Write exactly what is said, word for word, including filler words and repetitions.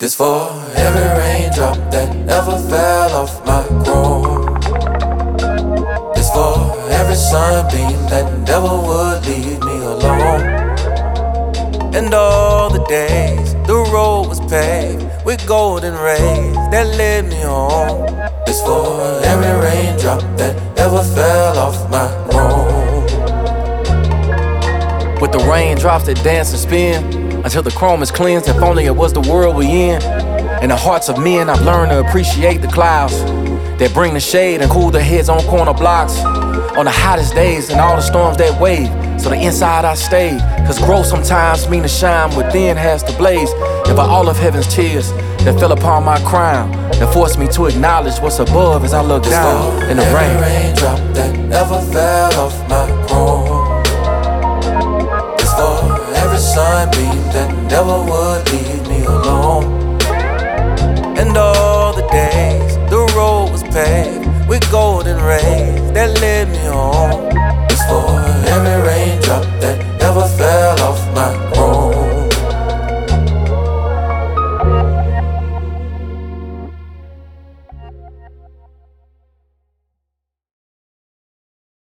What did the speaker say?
This for every raindrop that ever fell off my chrome. This for every sunbeam that never would leave me alone. And all the days the road was paved with golden rays that led me home. This for every raindrop that ever fell off my chrome. With the raindrops that dance and spin until the chrome is cleansed. If only it was the world we in. In the hearts of men, I've learned to appreciate the clouds that bring the shade and cool the heads on corner blocks. On the hottest days and all the storms that wave, so the inside I stayed. Cause growth sometimes mean the shine within has to blaze. And by all of heaven's tears that fell upon my crown, that forced me to acknowledge what's above as I look This down in the every rain. raindrop that ever fell off my chrome. This for every sunbeam that never would leave me alone. And all the days the road was paved with golden rays that led me home.